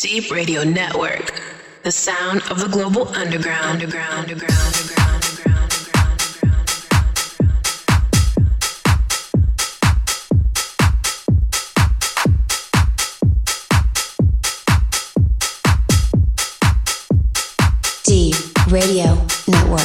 Deep Radio Network, the sound of the global underground. Deep Radio Network.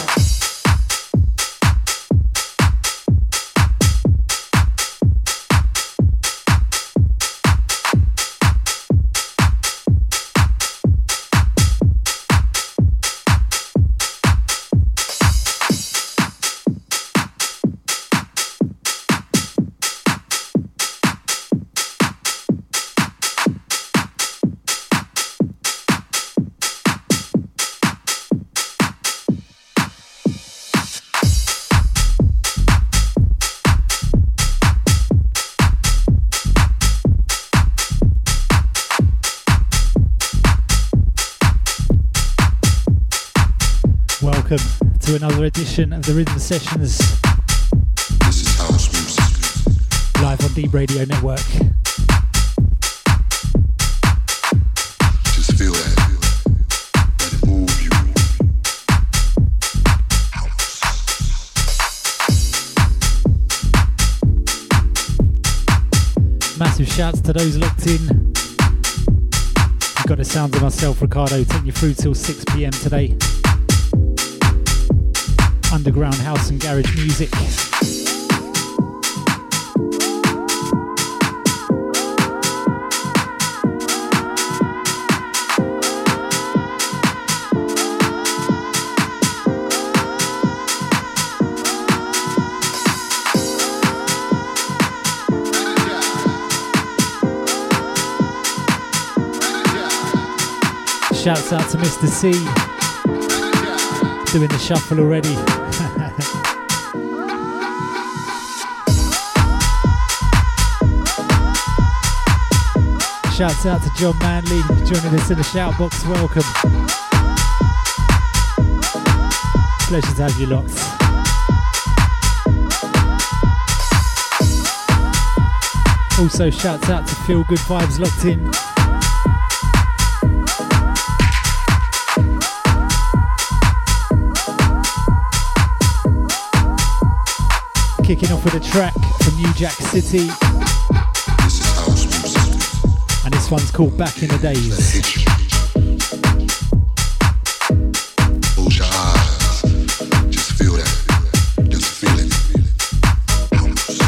Welcome to another edition of the Rhythm Sessions. This is house music. Live on Deep Radio Network. Just feel that. Let it move you. House. Massive shouts to those locked in. You've got the sounds of myself, Ricardo, taking you through till 6 PM today. Underground house and garage music. Shouts out to Mr. C, doing the shuffle already. Shouts out to John Manley joining us in the shout box. Welcome. Pleasure to have you locked. Also shouts out to Feel Good Vibes locked in. Kicking off with a track from New Jack City. This is house music. And this one's called Back in the Days. Close your eyes. Just feel that. Just feel it. House.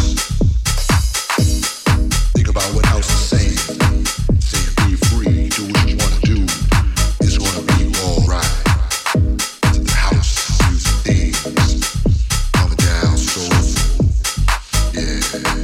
Think about what house is saying. Saying be free, do what you want to do. It's gonna be alright. The house music things. Calm it down, soulful. Yeah.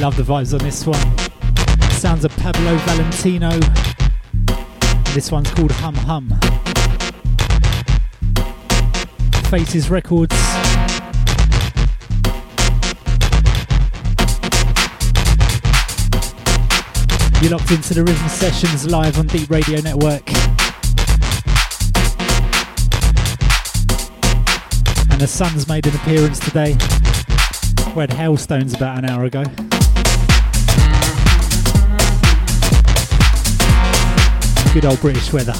love the vibes on this one. Sounds of Pablo Valentino. This one's called Hum Hum. Faces Records. You're locked into the Rhythm Sessions live on Deep Radio Network. And the sun's made an appearance today. We had hailstones about an hour ago. Good old British weather.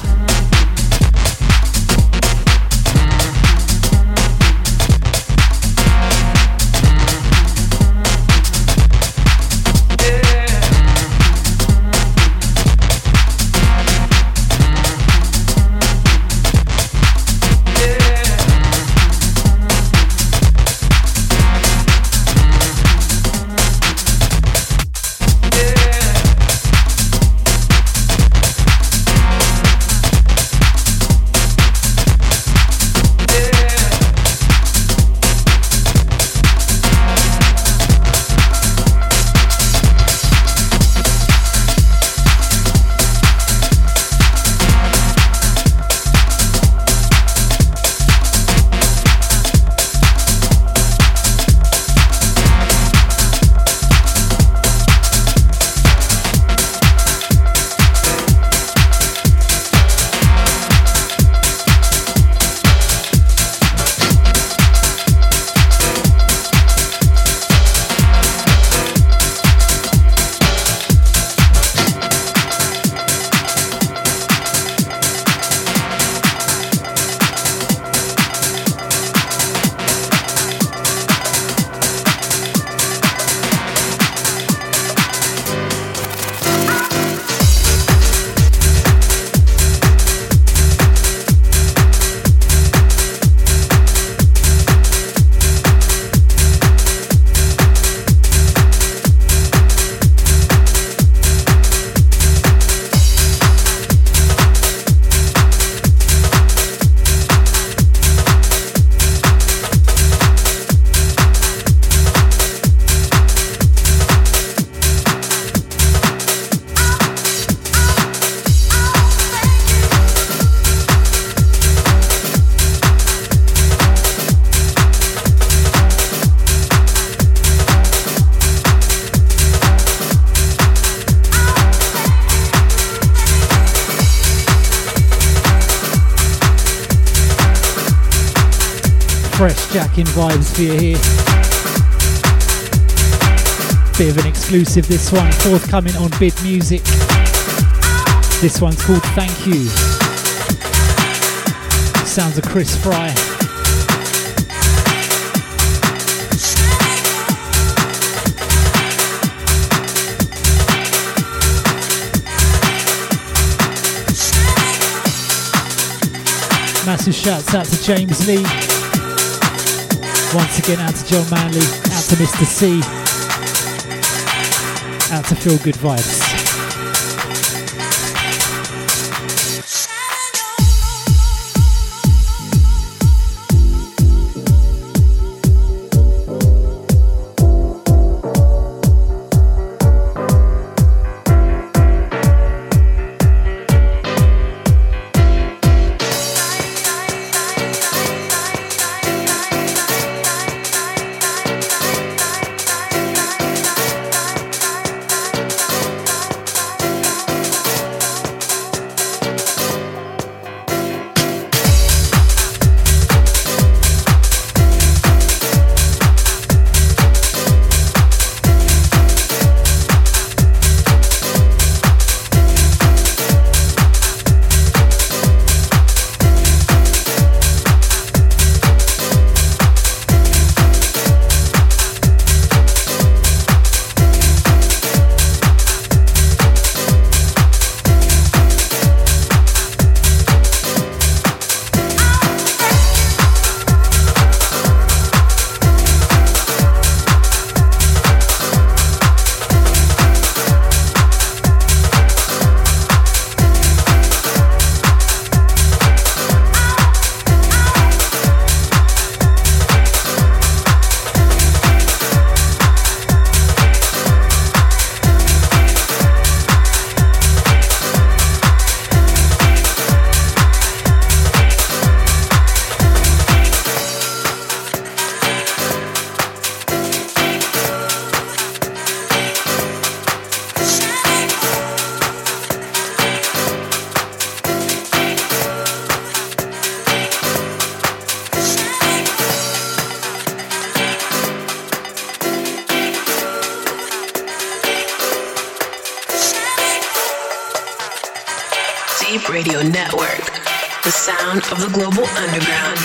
Fresh Jackin vibes for you here. Bit of an exclusive this one, forthcoming on Bid Music. This one's called Thank You. Sounds of Chris Fry. Massive shouts out to James Lee. Once again, out to John Manley, out to Mr. C, out to Feel Good Vibes. the sound of the global underground.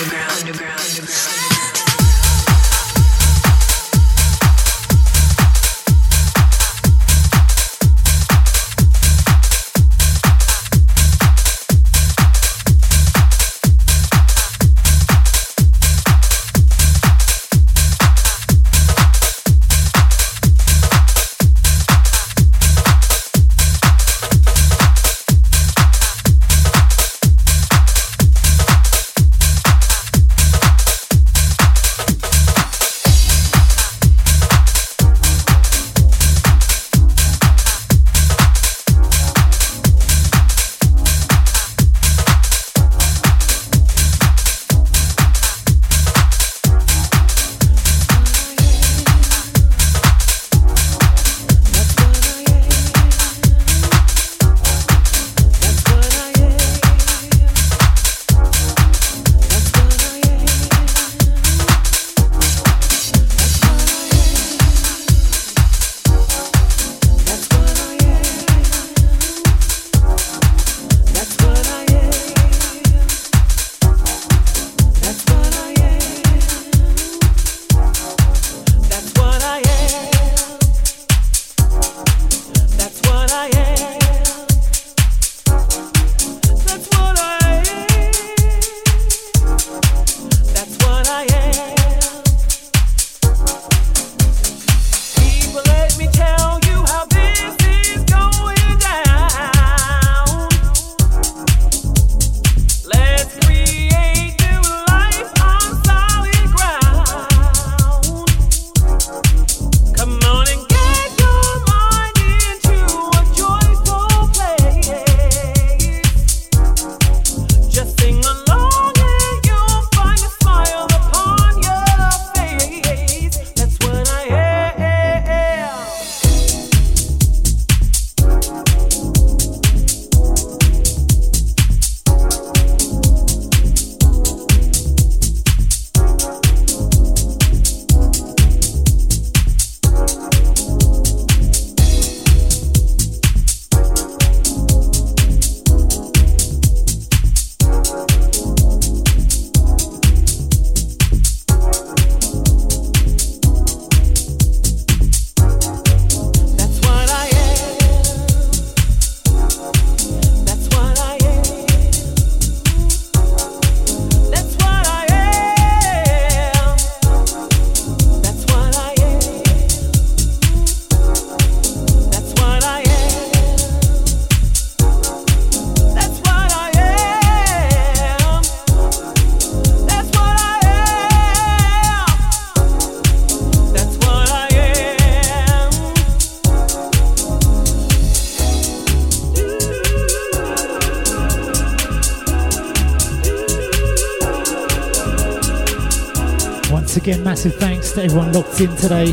Again, massive thanks to everyone locked in today.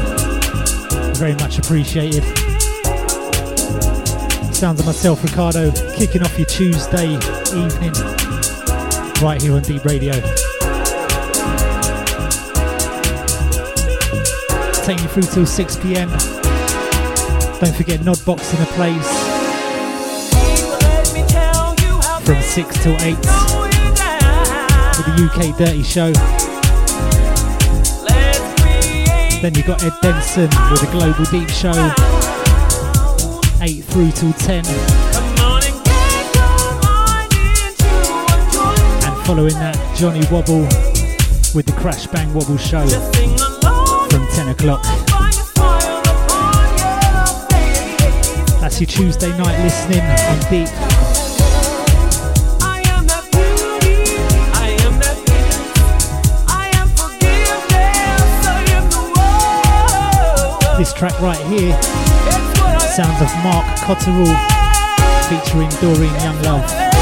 Very much appreciated. Sounds of myself, Ricardo, kicking off your Tuesday evening right here on Deep Radio. Taking you through till 6 p.m. Don't forget Nodbox in a place from 6 till 8 with the UK Dirty Show. Then you've got Ed Denson with the Global Deep Show, 8 through till 10. And following that, Johnny Wobble with the Crash Bang Wobble Show from 10 o'clock. That's your Tuesday night listening on Deep. This track right here, sounds of Mark Cotterill featuring Doreen Younglove.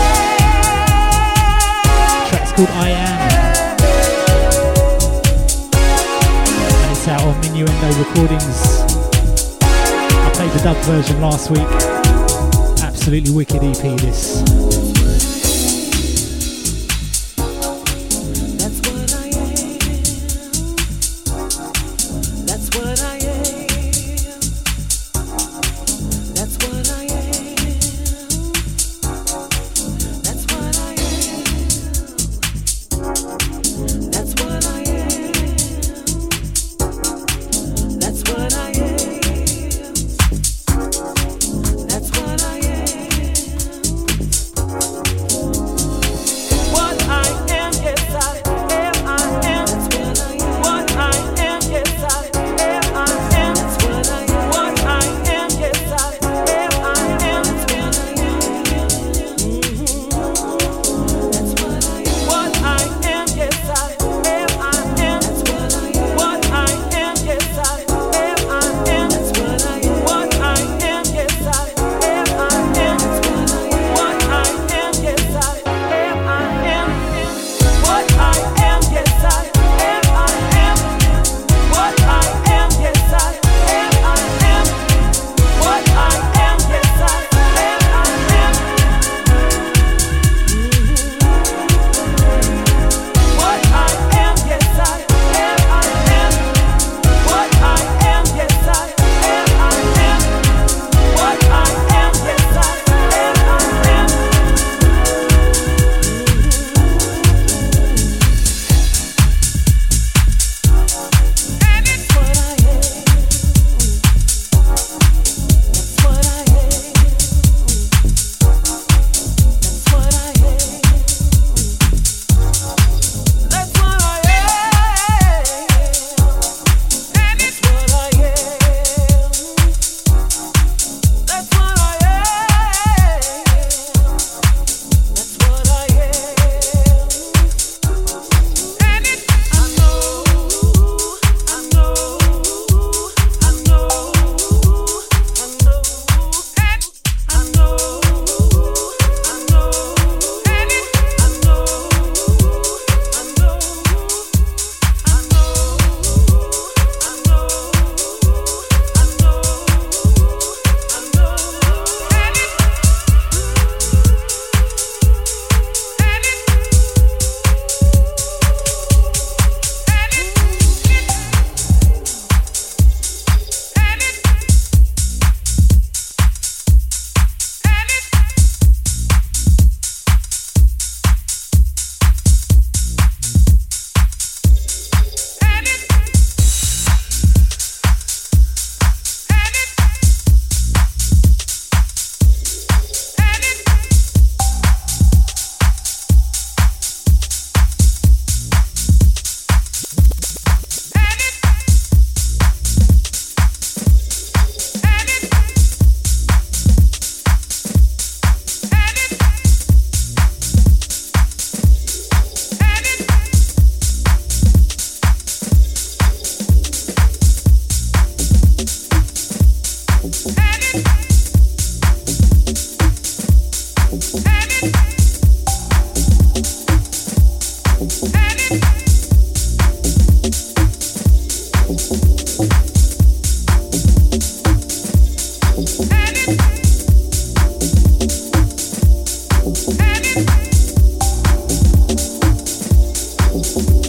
The track's called I Am, and it's out on Minuendo Recordings. I played the dub version last week. Absolutely wicked EP this.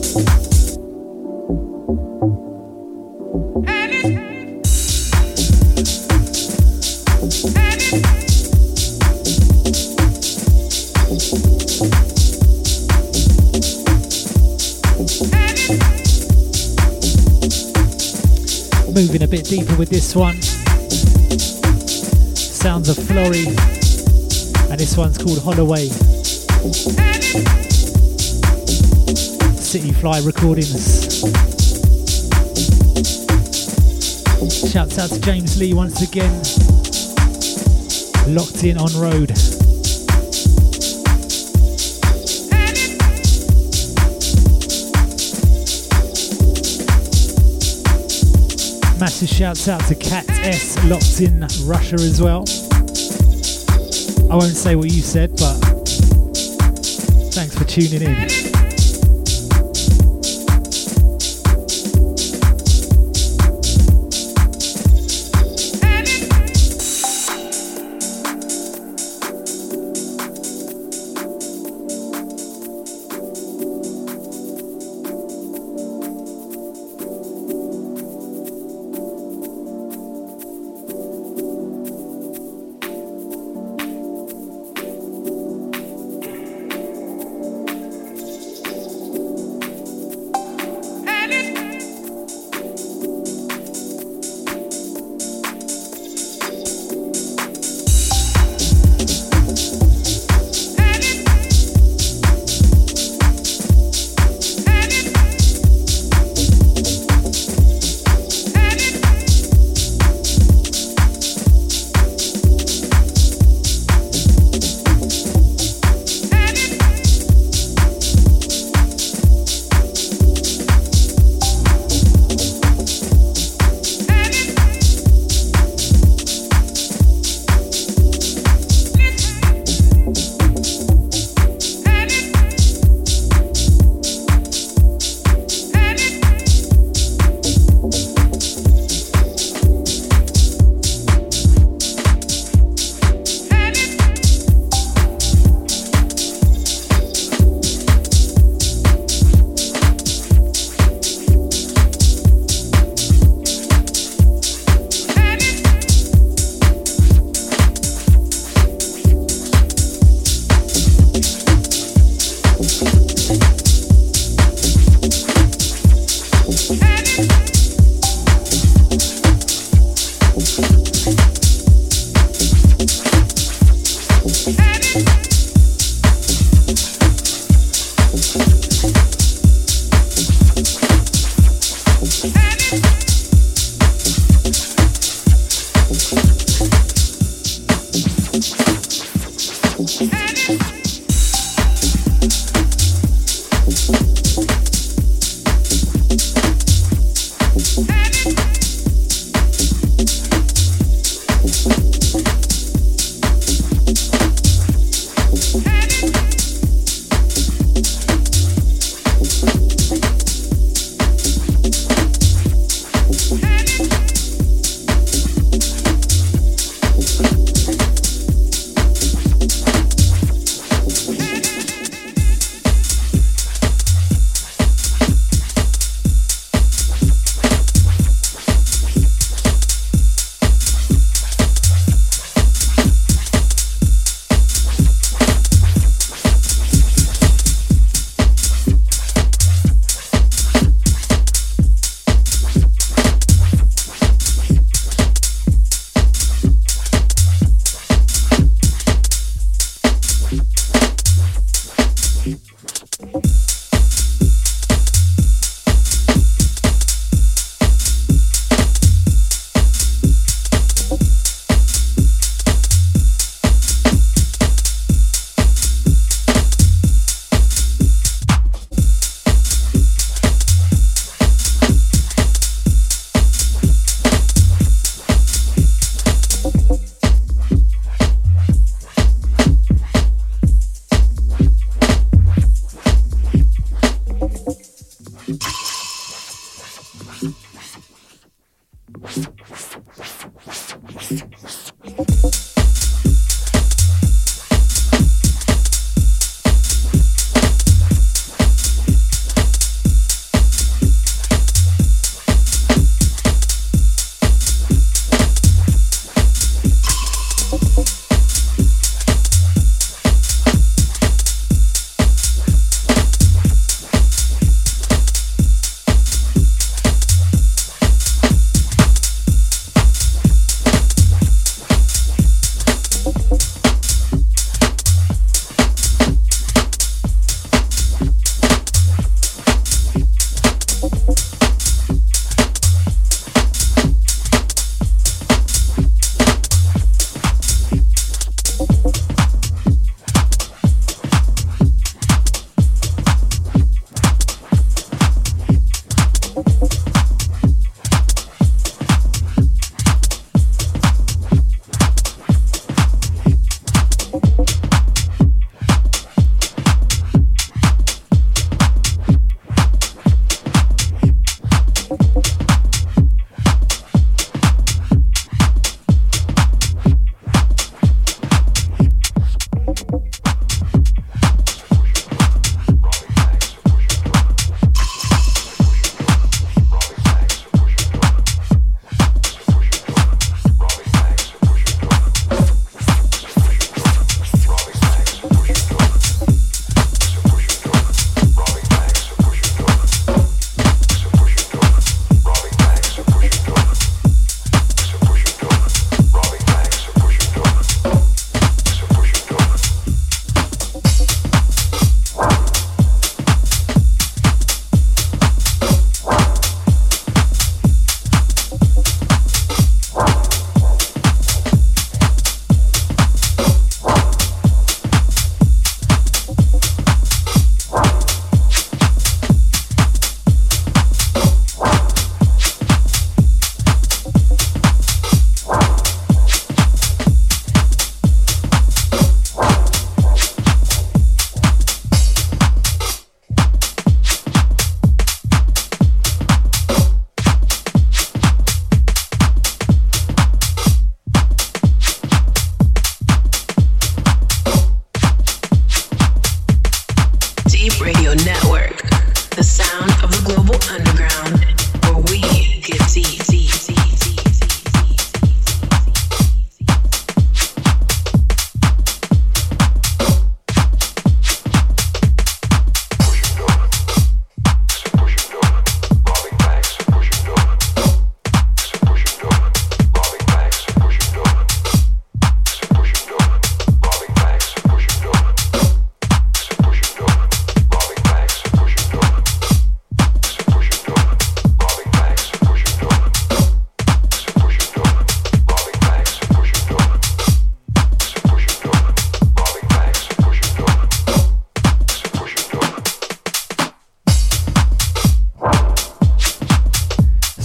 Moving a bit deeper with this one. Sounds of Flory, and this one's called Holloway. City Fly Recordings. Shouts out to James Lee once again. Locked in on road. Massive shouts out to Cat S, locked in Russia as well. I won't say what you said, but thanks for tuning in.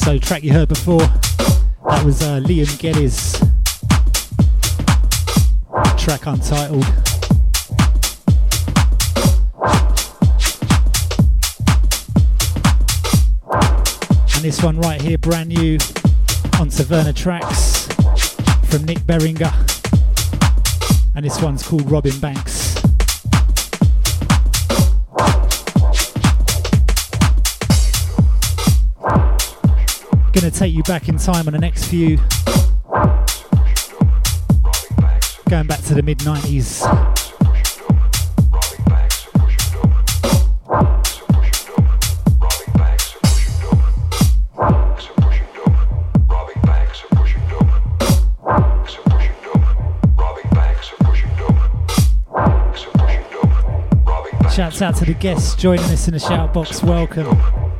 So track you heard before, that was Liam Geddes, track Untitled. And this one right here, brand new on Taverna Tracks from Nick Beringer. And this one's called Robin Banks. Gonna take you back in time on the next few. Going back to the mid-90s. Shouts out to the guests joining us in the shout box. Welcome.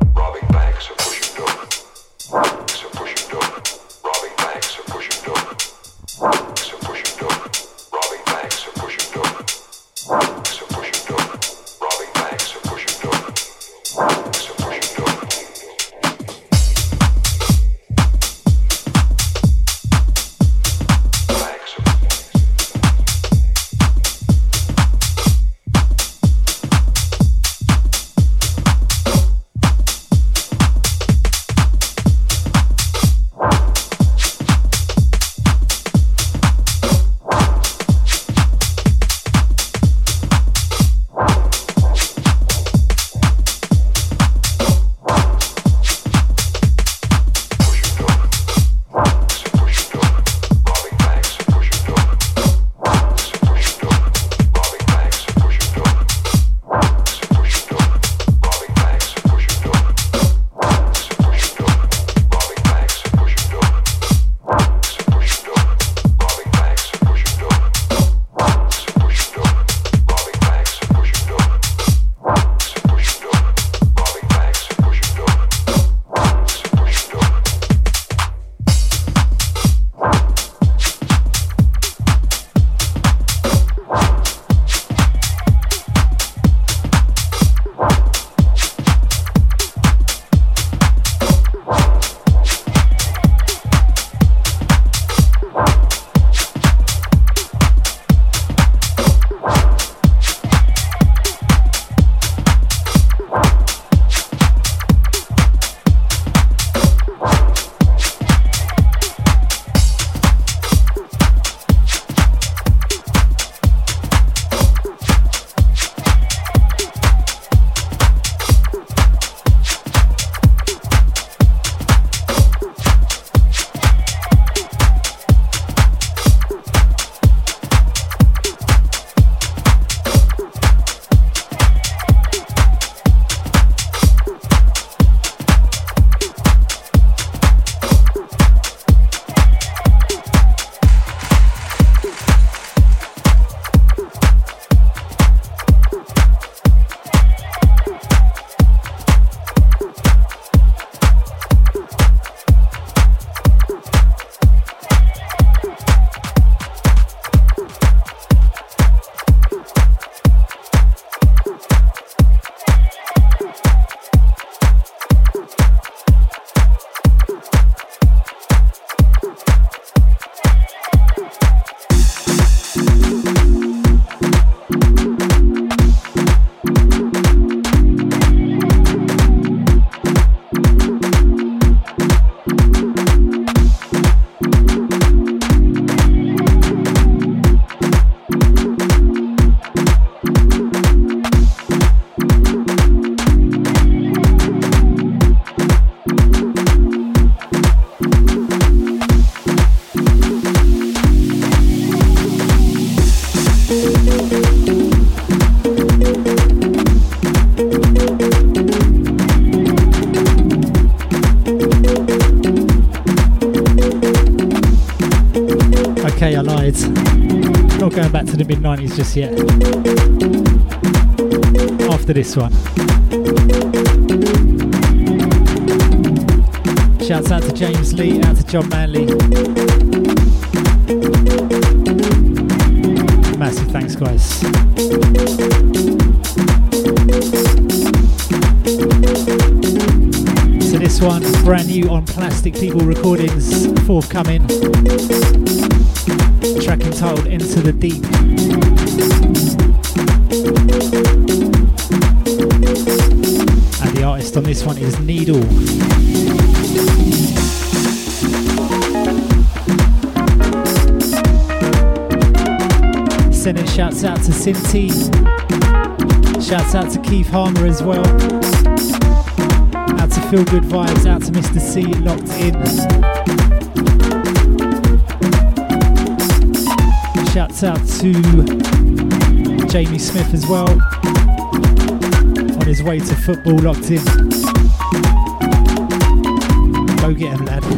Okay, I lied. Not going back to the mid-90s just yet. After this one. Shouts out to James Lee, out to John Manley. Massive thanks, guys. So this one, brand new on Plastic People Recordings, forthcoming. Track entitled Into the Deep. And the artist on this one is Needle. Sending shouts out to Cinti. Shouts out to Keith Harmer as well. Out to Feel Good Vibes, out to Mr. C, locked in. Shouts out to Jamie Smith as well. On his way to football, locked in. Go get him, lad.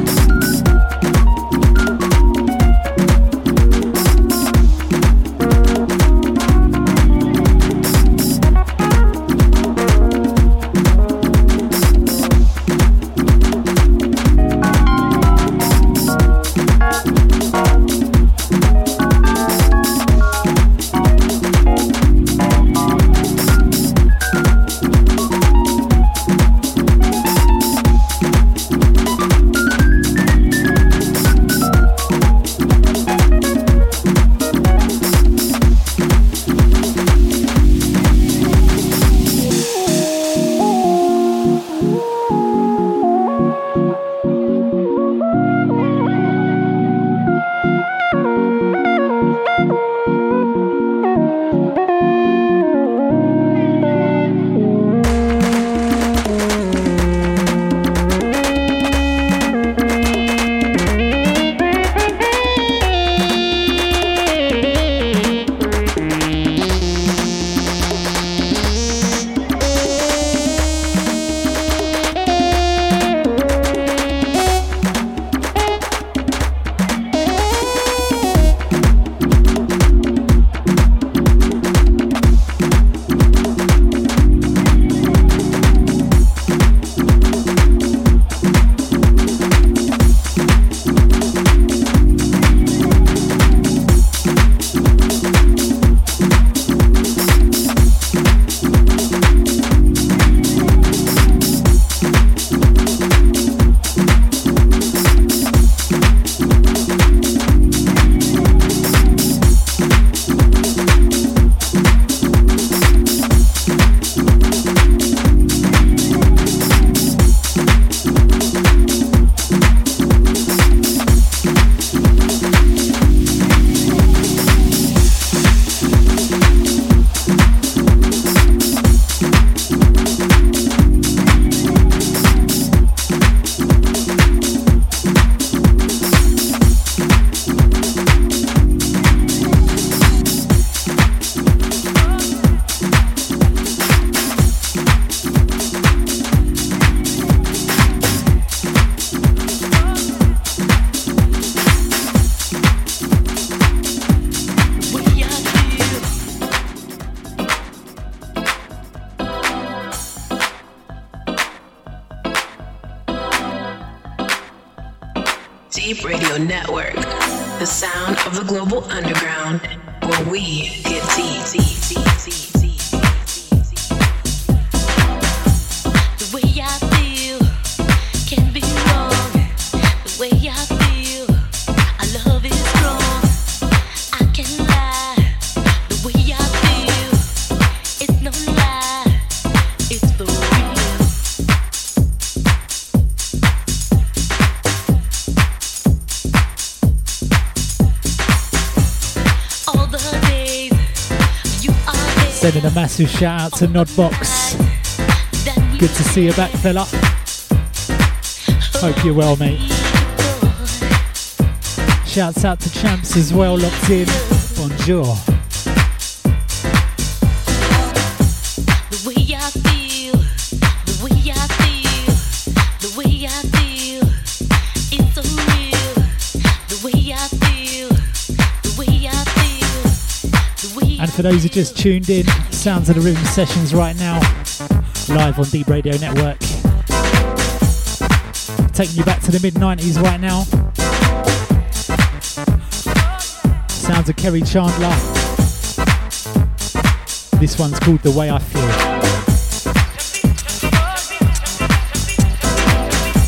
Deep Radio Network, the sound of the global underground, where we get deep. The way I feel can be wrong. The way I feel, our love is strong. I can't lie. The way I feel, it's no lie. It's for real. All the days you are there. Sending a massive shout out to Nodbox. Good to see you back, fella. Hope you're well, mate. Shouts out to Champs as well, locked in. Bonjour. The way I feel, the way I feel, the way I feel, it's so real. The way I feel, the way I feel, the way And for those who just tuned in, sounds of the Rhythm Sessions right now, live on Deep Radio Network. Taking you back to the mid-90s right now. Sounds of Kerry Chandler. This one's called The Way I Feel.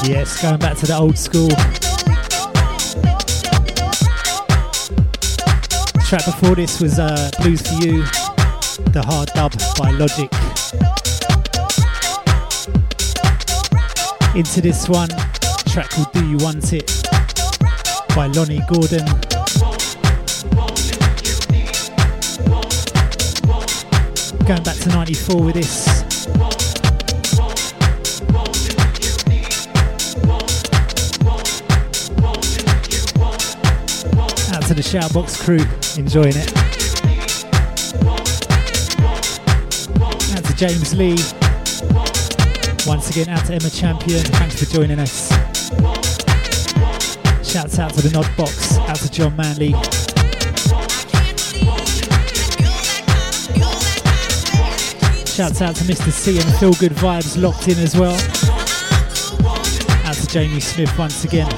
Yes, going back to the old school. Track before this was Blues For You, the hard dub by Logic. Into this one, track called Do You Want It by Lonnie Gordon. Going back to 94 with this. Out to the Shoutbox crew, enjoying it. Out to James Lee. Once again, out to Emma Champion, thanks for joining us. Shouts out to the Nod Box, out to John Manley. Shouts out to Mr. C and Feel Good Vibes locked in as well. Out to Jamie Smith once again.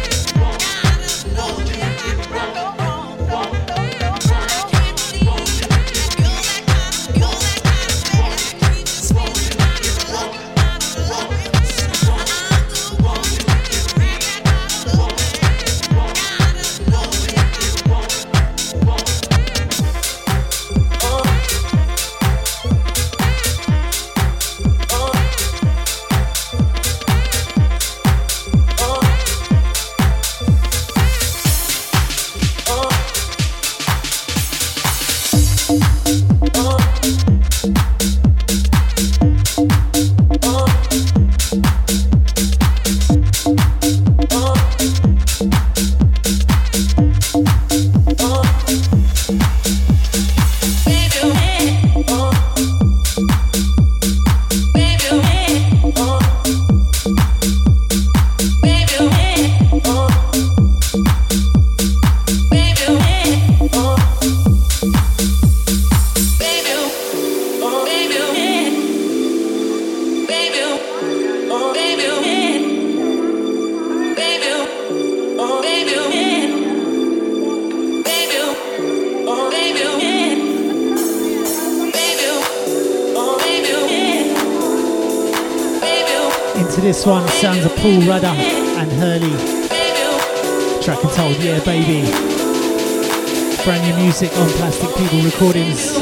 This one, sounds of Paul Rudder and Hurley. Track entitled Yeah Baby. Brand new music on Plastic People Recordings.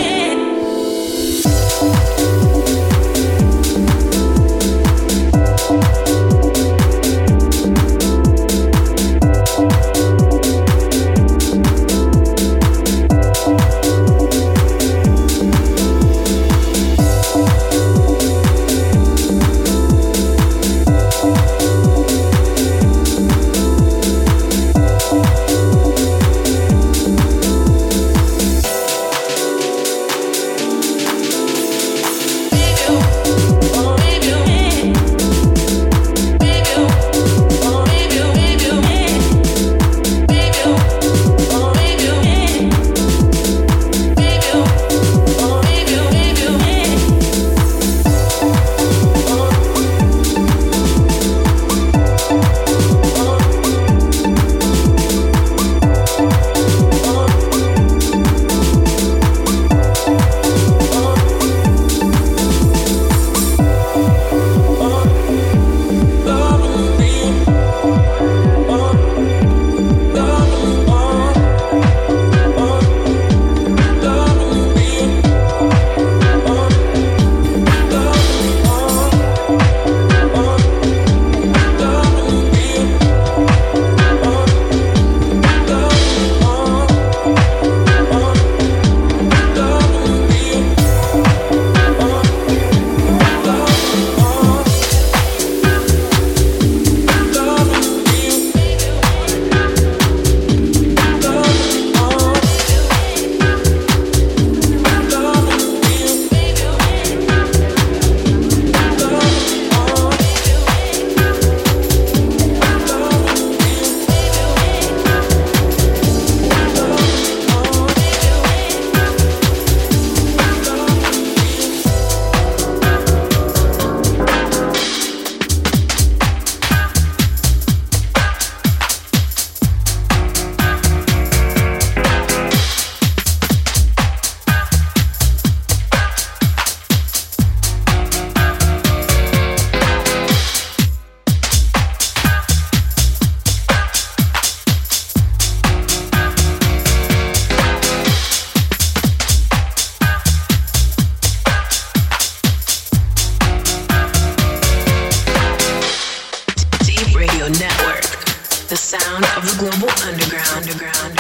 the sound of the global underground.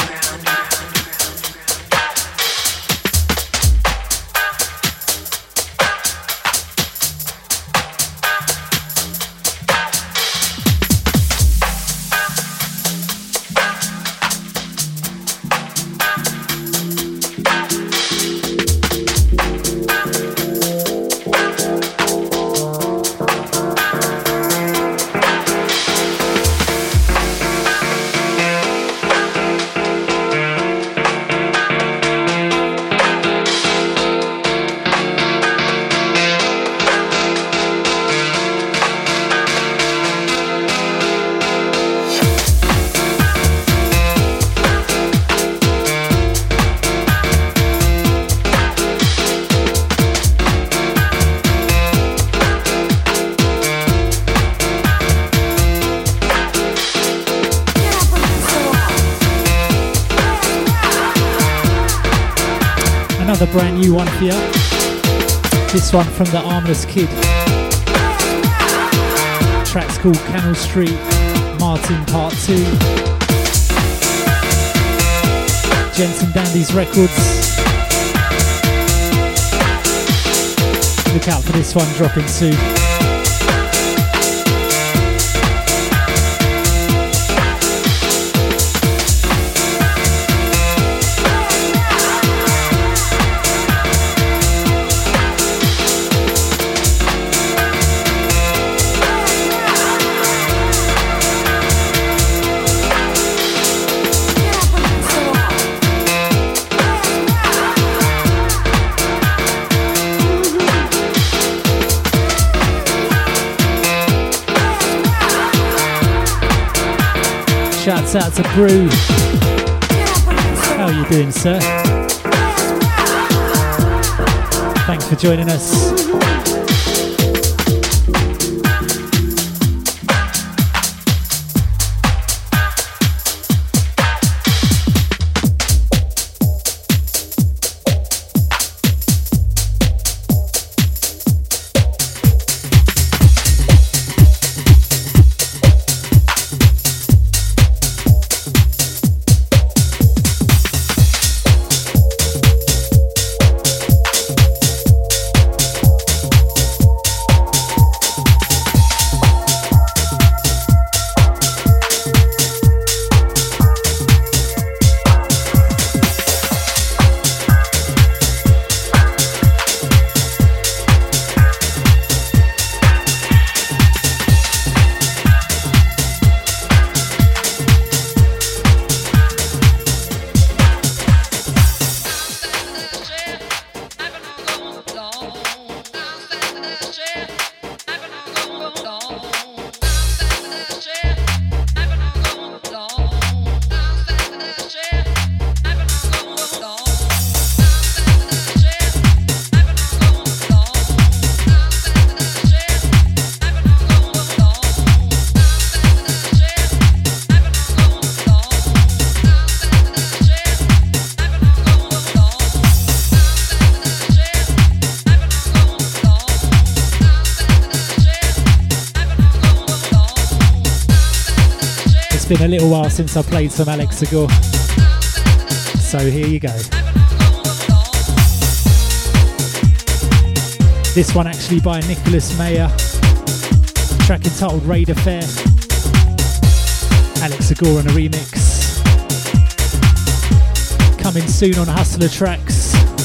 Another brand new one for you. This one from the Armless Kid. Track's called Canal Street, Martin Part 2. Gents and Dandies Records. Look out for this one dropping soon. Shouts out to Brew. How are you doing, sir? Thanks for joining us. Been a little while since I played some Alex Agor, so here you go. This one actually by Nicholas Mayer, track entitled Raid Affair. Alex Agor on a remix, coming soon on Hustler Tracks.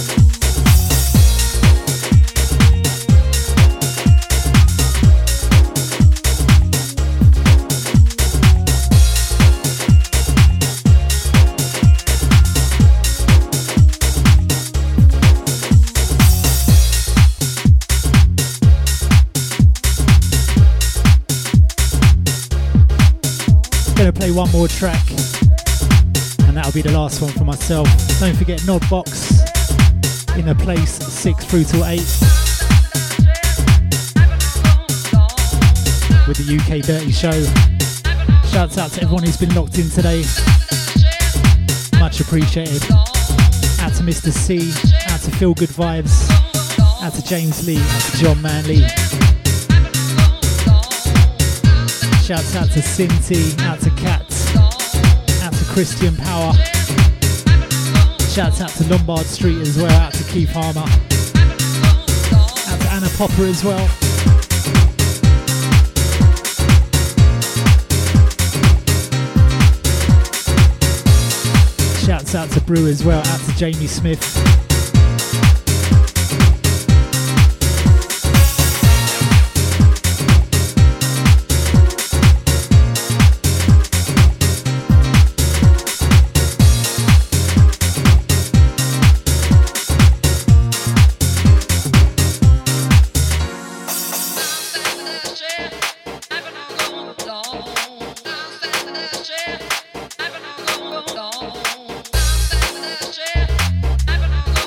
Gonna play one more track and that'll be the last one for myself. Don't forget Nodbox in a place 6 through till 8 with the UK Dirty Show. Shouts out to everyone who's been locked in today, much appreciated. Out to Mr. C, out to Feel Good Vibes, out to James Lee, out to John Manley. Shouts out to Cinti, out to Kat. Christian Power. Shouts out to Lombard Street as well, out to Keith Harmer. Out to Anna Popper as well. Shouts out to Brew as well, out to Jamie Smith. I've been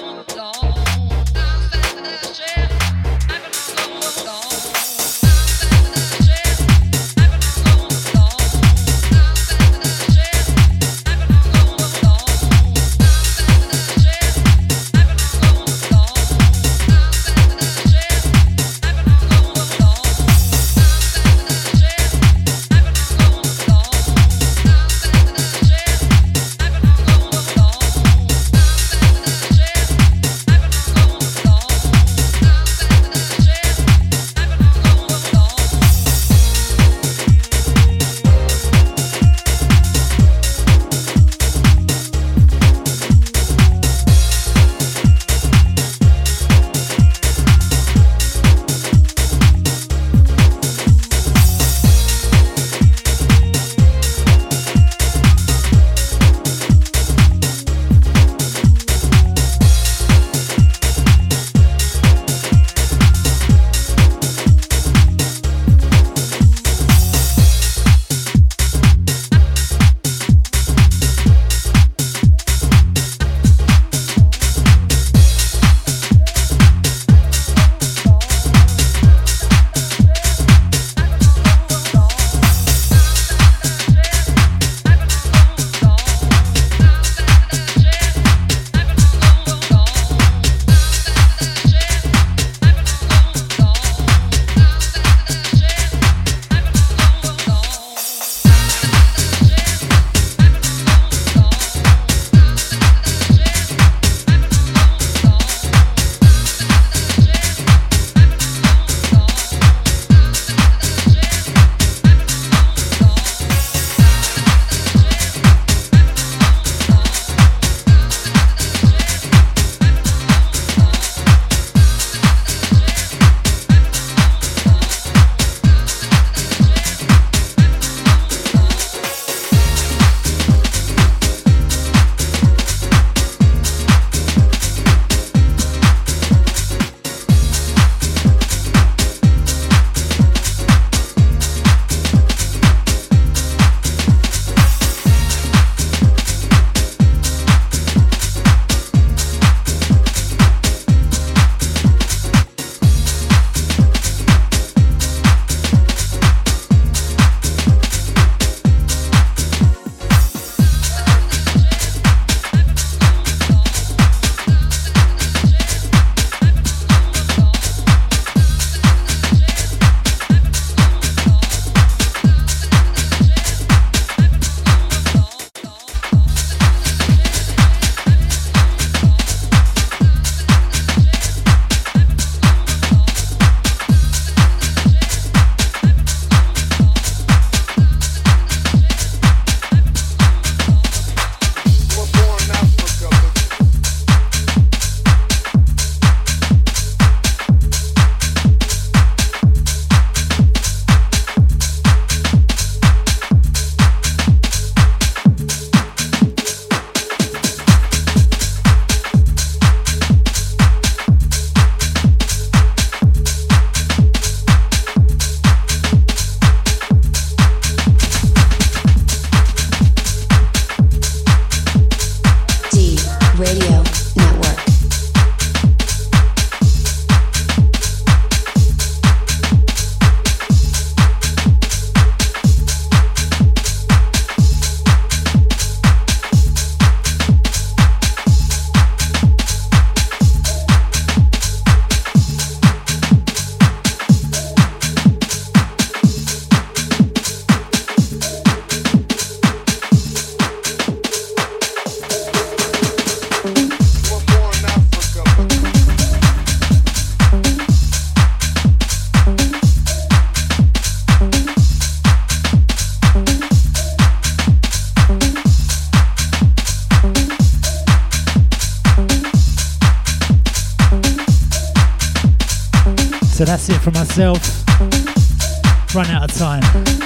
So that's it for myself. Run out of time.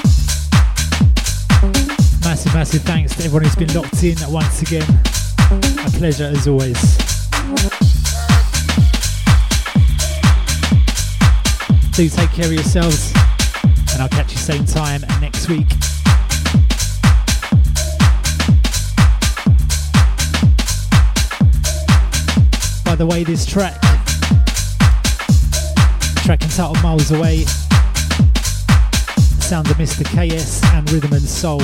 Massive thanks to everyone who's been locked in once again. A pleasure as always. Do take care of yourselves, and I'll catch you same time next week. By the way, this track entitled Miles Away, sounds of Mr. KS and Rhythm and Soul.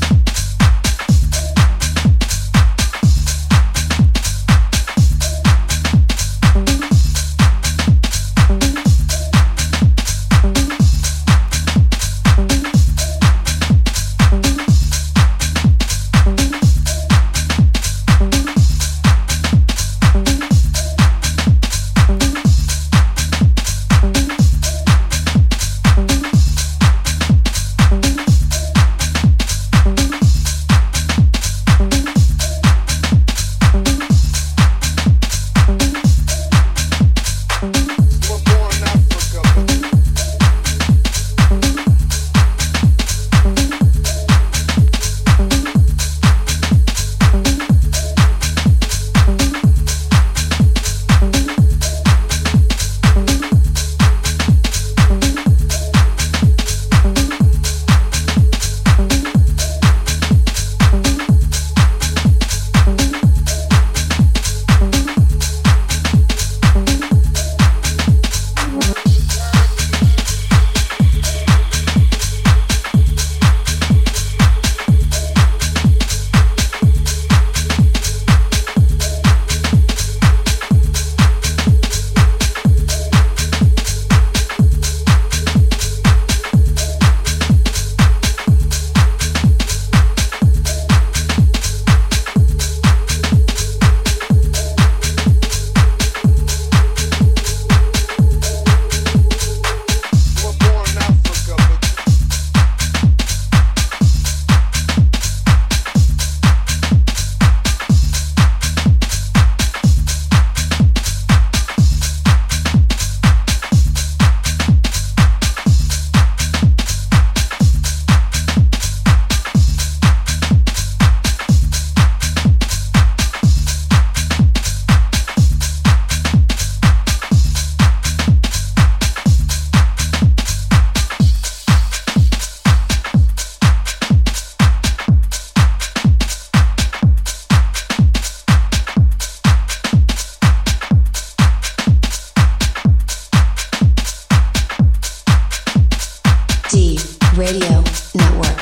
Radio Network.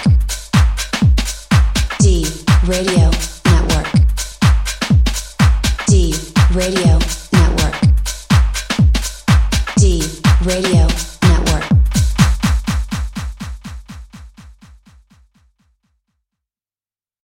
D Radio Network. D Radio Network. D Radio